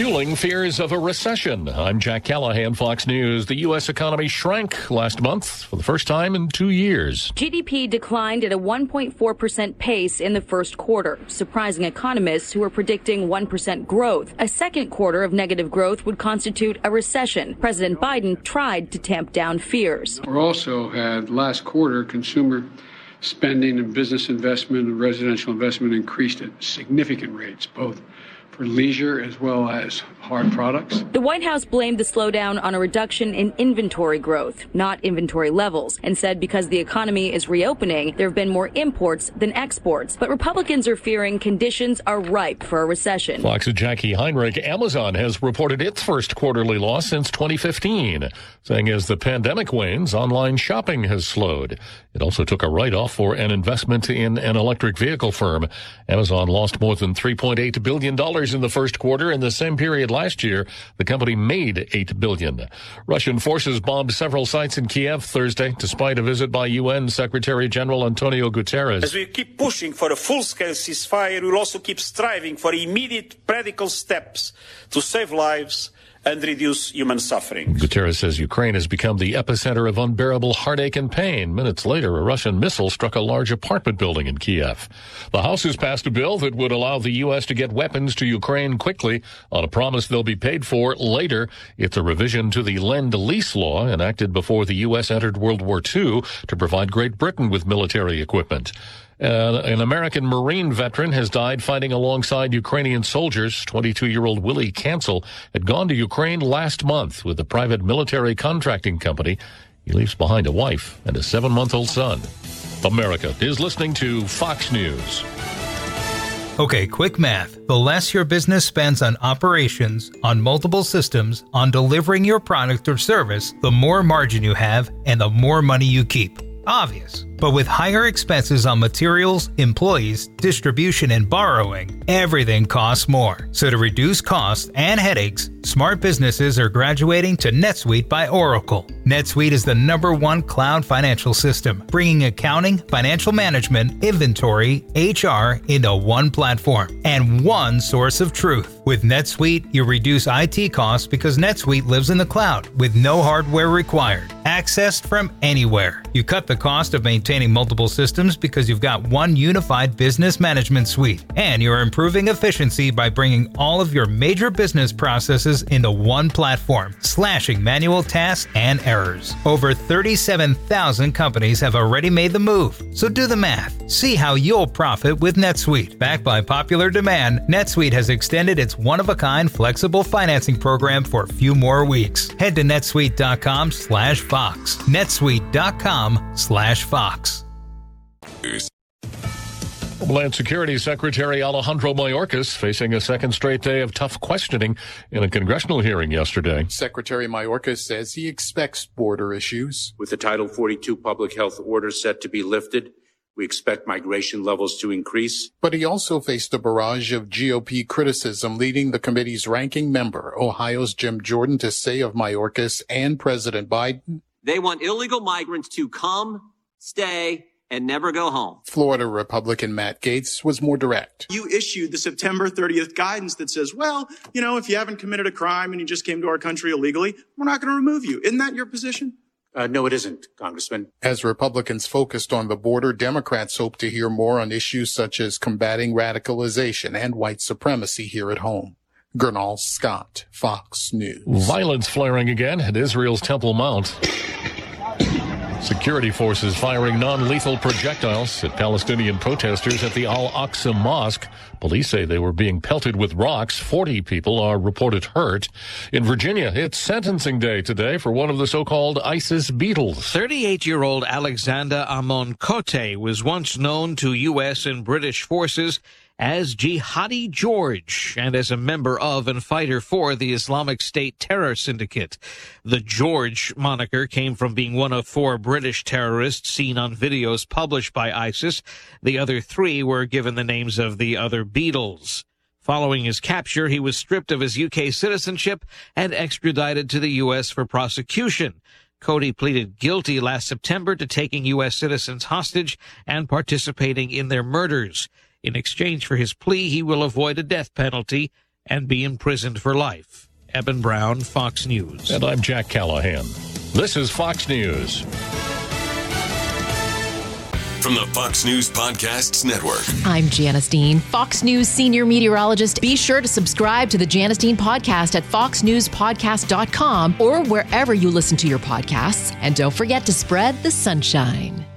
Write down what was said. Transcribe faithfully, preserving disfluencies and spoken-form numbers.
fueling fears of a recession. I'm Jack Callahan, Fox News. The U S economy shrank last month for the first time in two years. G D P declined at a one point four percent pace in the first quarter, surprising economists who were predicting one percent growth. A second quarter of negative growth would constitute a recession. President Biden tried to tamp down fears. We also had last quarter consumer spending and business investment and residential investment increased at significant rates, both for leisure as well as hard products. The White House blamed the slowdown on a reduction in inventory growth, not inventory levels, and said because the economy is reopening, there have been more imports than exports. But Republicans are fearing conditions are ripe for a recession. Fox's Jackie Heinrich. Amazon has reported its first quarterly loss since twenty fifteen, saying as the pandemic wanes, online shopping has slowed. It also took a write-off for an investment in an electric vehicle firm. Amazon lost more than three point eight billion dollars in the first quarter. In the same period last year, the company made eight billion dollars. Russian forces bombed several sites in Kiev Thursday, despite a visit by U N Secretary General Antonio Guterres. As we keep pushing for a full-scale ceasefire, we will also keep striving for immediate practical steps to save lives and reduce human suffering. Guterres says Ukraine has become the epicenter of unbearable heartache and pain. Minutes later, a Russian missile struck a large apartment building in Kiev. The House has passed a bill that would allow the U S to get weapons to Ukraine quickly on a promise they'll be paid for later. It's a revision to the Lend-Lease law enacted before the U S entered World War Two to provide Great Britain with military equipment. Uh, an American Marine veteran has died fighting alongside Ukrainian soldiers. twenty-two-year-old Willie Cancel had gone to Ukraine last month with a private military contracting company. He leaves behind a wife and a seven-month-old son. America is listening to Fox News. Okay, quick math. The less your business spends on operations, on multiple systems, on delivering your product or service, the more margin you have and the more money you keep. Obvious. But with higher expenses on materials, employees, distribution, and borrowing, everything costs more. So to reduce costs and headaches, smart businesses are graduating to NetSuite by Oracle. NetSuite is the number one cloud financial system, bringing accounting, financial management, inventory, H R into one platform and one source of truth. With NetSuite, you reduce I T costs because NetSuite lives in the cloud with no hardware required, accessed from anywhere. You cut the cost of maintaining multiple systems because you've got one unified business management suite, and you're improving efficiency by bringing all of your major business processes into one platform, slashing manual tasks and errors. Over thirty-seven thousand companies have already made the move, so do the math. See how you'll profit with NetSuite. Backed by popular demand, NetSuite has extended its one-of-a-kind flexible financing program for a few more weeks. Head to netsuite.com slash Fox. netsuite.com slash Fox. Homeland Security Secretary Alejandro Mayorkas facing a second straight day of tough questioning in a congressional hearing yesterday. Secretary Mayorkas says he expects border issues. With the Title forty-two public health order set to be lifted, we expect migration levels to increase. But he also faced a barrage of G O P criticism, leading the committee's ranking member, Ohio's Jim Jordan, to say of Mayorkas and President Biden, they want illegal migrants to come, stay, and never go home. Florida Republican Matt Gaetz was more direct. You issued the September thirtieth guidance that says, well, you know, if you haven't committed a crime and you just came to our country illegally, we're not going to remove you. Isn't that your position? Uh, no, it isn't, Congressman. As Republicans focused on the border, Democrats hope to hear more on issues such as combating radicalization and white supremacy here at home. Gernal Scott, Fox News. Violence flaring again at Israel's Temple Mount. Security forces firing non-lethal projectiles at Palestinian protesters at the Al-Aqsa Mosque. Police say they were being pelted with rocks. Forty people are reported hurt. In Virginia, it's sentencing day today for one of the so-called ISIS Beatles. thirty-eight-year-old Alexander Amon Kote was once known to U S and British forces as Jihadi George and as a member of and fighter for the Islamic State terror syndicate. The George moniker came from being one of four British terrorists seen on videos published by ISIS. The other three were given the names of the other Beatles. Following his capture, he was stripped of his U K citizenship and extradited to the U S for prosecution. Cody pleaded guilty last September to taking U S citizens hostage and participating in their murders. In exchange for his plea, he will avoid a death penalty and be imprisoned for life. Eben Brown, Fox News. And I'm Jack Callahan. This is Fox News. From the Fox News Podcasts Network. I'm Janice Dean, Fox News senior meteorologist. Be sure to subscribe to the Janice Dean podcast at fox news podcast dot com or wherever you listen to your podcasts. And don't forget to spread the sunshine.